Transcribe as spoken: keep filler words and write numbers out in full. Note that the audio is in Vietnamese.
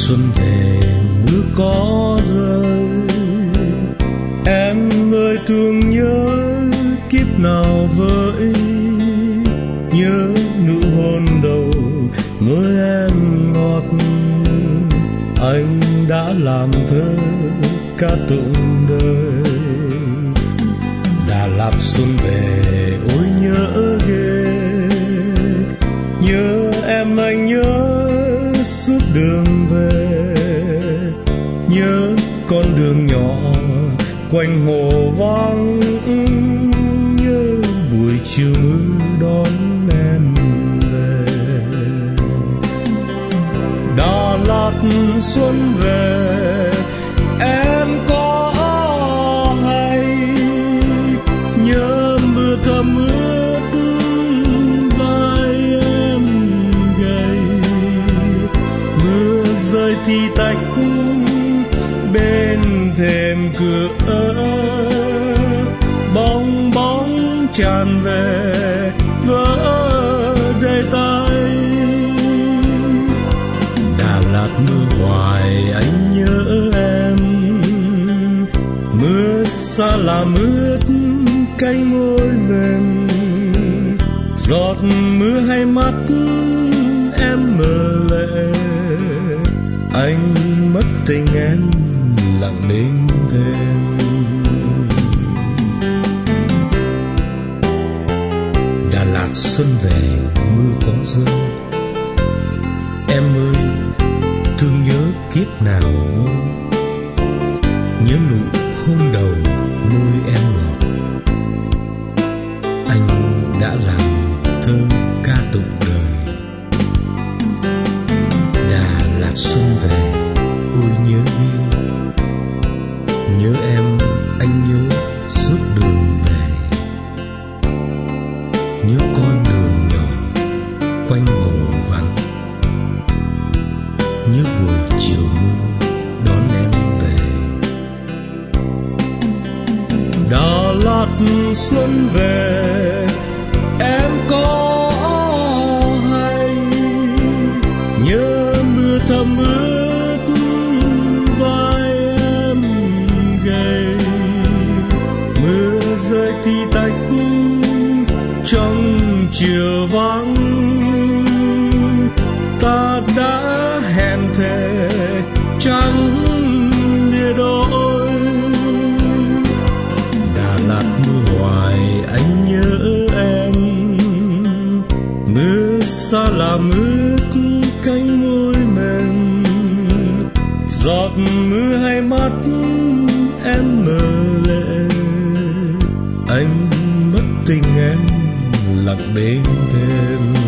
xuân về mưa có rơi, em ơi thương nhớ kiếp nào với, nhớ nụ hôn đầu môi em ngọt, anh đã làm thơ ca tụng đời. Đà Lạt xuân về ôi nhớ ghê, nhớ em anh nhớ suốt đường về, nhớ con đường nhỏ quanh hồ vắng, nhớ buổi chiều mưa đón em về. Đà Lạt xuân về em có hay, nhớ mưa thấm ướt vai em gầy, mưa rơi tí tách bên thềm cửa, bong bóng tràn về vỡ đầy tay. Đà Lạt mưa hoài anh nhớ em, mưa xa làm ướt cánh môi mềm, giọt mưa hay mắt em mờ lệ, anh mất tình em lặng bên thềm. Đà Lạt xuân về mưa có rơi, em ơi thương nhớ kiếp nào, nhớ nụ hôn đầu môi em ngọt, anh đã làm thơ ca tụng đời. Đà Lạt xuân về ôi nhớ ghê, nhớ em anh nhớ suốt đường về, nhớ con đường nhỏ quanh hồ vắng, nhớ buổi chiều mưa đón em về. Đà Lạt xuân về em có hay, nhớ mưa thấm ướt vai em gầy, mưa rơi tí tách trong chiều vắng, ta đã hẹn thề chẳng lìa đôi. Đà Lạt mưa hoài anh nhớ em, mưa xa làm ướt cánh môi mềm, giọt mưa hay mắt em mờ lệ, anh mất tình em lặng bên thềm.